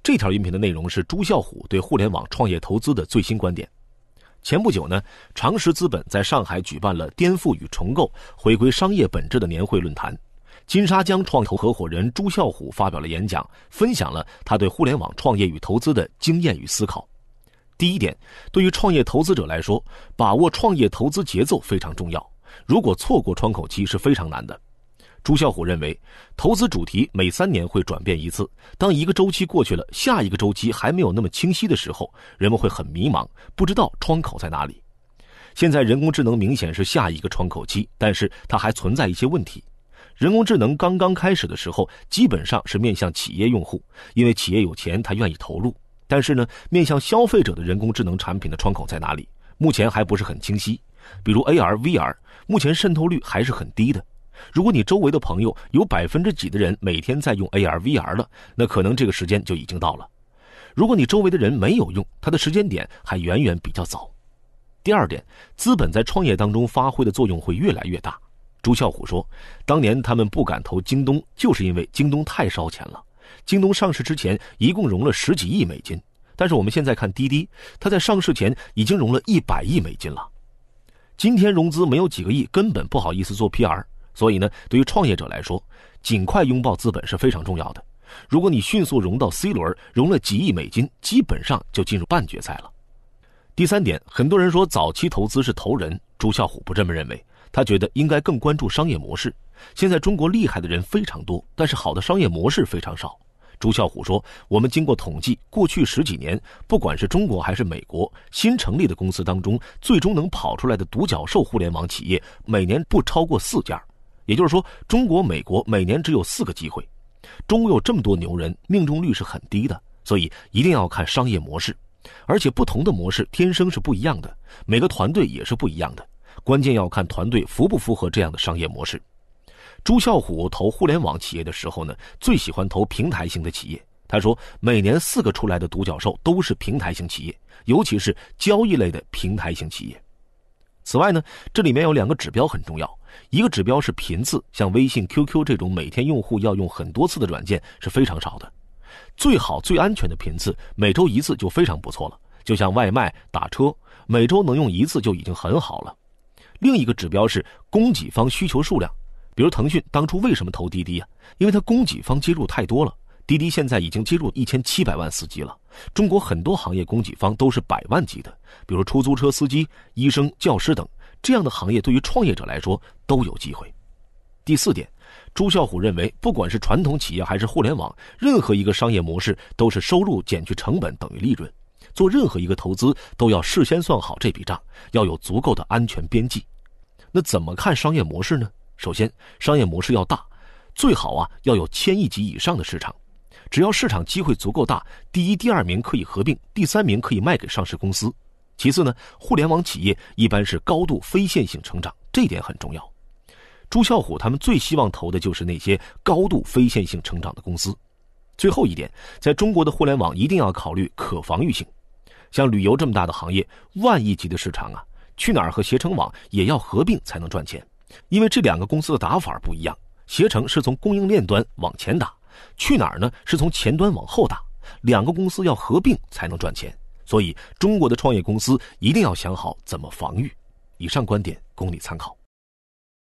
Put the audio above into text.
这条音频的内容是朱啸虎对互联网创业投资的最新观点。前不久呢，长实资本在上海举办了颠覆与重构，回归商业本质的年会论坛。金沙江创投合伙人朱啸虎发表了演讲，分享了他对互联网创业与投资的经验与思考。第一点，对于创业投资者来说，把握创业投资节奏非常重要，如果错过窗口期是非常难的。朱啸虎认为，投资主题每3年会转变一次，当一个周期过去了，下一个周期还没有那么清晰的时候，人们会很迷茫，不知道窗口在哪里。现在人工智能明显是下一个窗口期，但是它还存在一些问题。人工智能刚刚开始的时候，基本上是面向企业用户，因为企业有钱，他愿意投入。但是呢，面向消费者的人工智能产品的窗口在哪里？目前还不是很清晰。比如 AR、VR， 目前渗透率还是很低的。如果你周围的朋友有几% 的人每天在用 AR、VR 了，那可能这个时间就已经到了。如果你周围的人没有用，它的时间点还远远比较早。第二点，资本在创业当中发挥的作用会越来越大。朱啸虎说，当年他们不敢投京东，就是因为京东太烧钱了。京东上市之前一共融了10几亿美金，但是我们现在看滴滴，它在上市前已经融了100亿美金了。今天融资没有几个亿，根本不好意思做 PR。所以呢，对于创业者来说，尽快拥抱资本是非常重要的。如果你迅速融到 C 轮，融了几亿美金，基本上就进入半决赛了。第三点，很多人说早期投资是投人，朱啸虎不这么认为，他觉得应该更关注商业模式。现在中国厉害的人非常多，但是好的商业模式非常少。朱啸虎说，我们经过统计，过去10几年，不管是中国还是美国，新成立的公司当中，最终能跑出来的独角兽互联网企业，每年不超过4家。也就是说，中国、美国每年只有4个机会。中国有这么多牛人，命中率是很低的，所以一定要看商业模式。而且不同的模式天生是不一样的，每个团队也是不一样的，关键要看团队符不符合这样的商业模式。朱啸虎投互联网企业的时候呢，最喜欢投平台型的企业。他说，每年4个出来的独角兽都是平台型企业，尤其是交易类的平台型企业。此外呢，这里面有2个指标很重要，一个指标是频次，像微信、QQ 这种每天用户要用很多次的软件是非常少的。最好最安全的频次，每周1次就非常不错了，就像外卖、打车，每周能用1次就已经很好了。另一个指标是供给方需求数量，比如腾讯当初为什么投滴滴啊？因为它供给方接入太多了，滴滴现在已经接入1700万司机了。中国很多行业供给方都是100万级的，比如出租车司机、医生、教师等，这样的行业对于创业者来说都有机会。第4点，朱啸虎认为，不管是传统企业还是互联网，任何一个商业模式都是收入减去成本等于利润。做任何一个投资都要事先算好这笔账，要有足够的安全边际。那怎么看商业模式呢？首先，商业模式要大，最好要有1000亿级以上的市场。只要市场机会足够大，第1、第2名可以合并，第3名可以卖给上市公司。其次呢，互联网企业一般是高度非线性成长，这点很重要。朱啸虎他们最希望投的就是那些高度非线性成长的公司。最后一点，在中国的互联网一定要考虑可防御性。像旅游这么大的行业，10000亿级的市场去哪儿和携程网也要合并才能赚钱，因为这2个公司的打法不一样。携程是从供应链端往前打，去哪儿呢是从前端往后打，2个公司要合并才能赚钱。所以中国的创业公司一定要想好怎么防御。以上观点供你参考。